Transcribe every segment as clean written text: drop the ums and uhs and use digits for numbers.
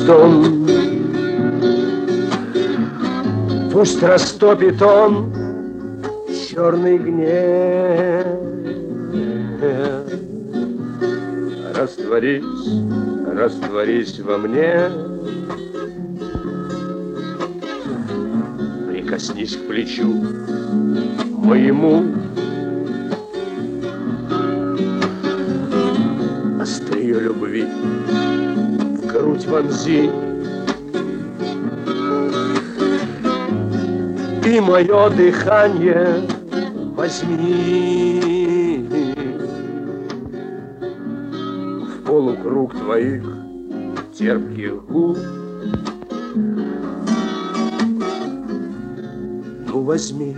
стон. Пусть растопит он черный гнев, растворись, растворись во мне. Прикоснись к плечу моему, острие любви в грудь вонзи, и мое дыхание возьми. В полукруг твоих терпких губ ну возьми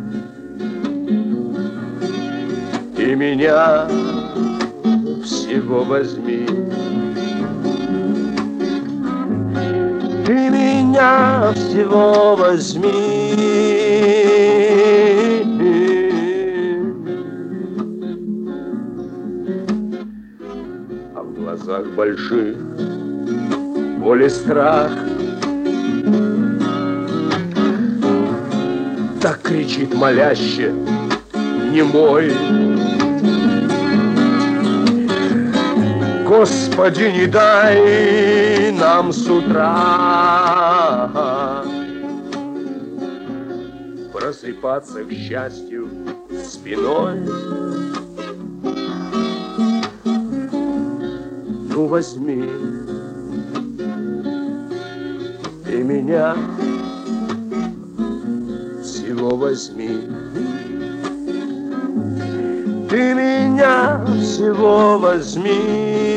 и меня всего возьми. Ты меня всего возьми. А в глазах больших боль и страх так кричит моляще немой. Господи, не дай нам с утра просыпаться к счастью спиной. Ну возьми и меня всего возьми. Ты меня всего возьми.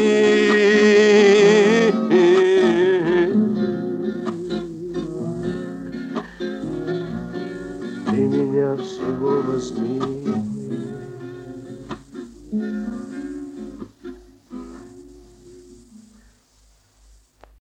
Ты меня всего возьми.